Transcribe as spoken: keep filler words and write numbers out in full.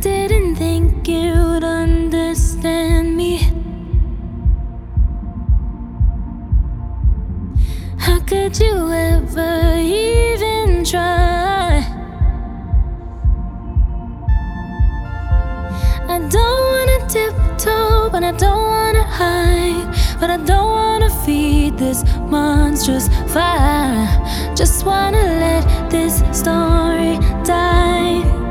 didn't think you'd understand me. How could you ever even try? I don't wanna tiptoe, but I don't wanna hide. But I don't wanna feed this monstrous fire. Just wanna let this story die.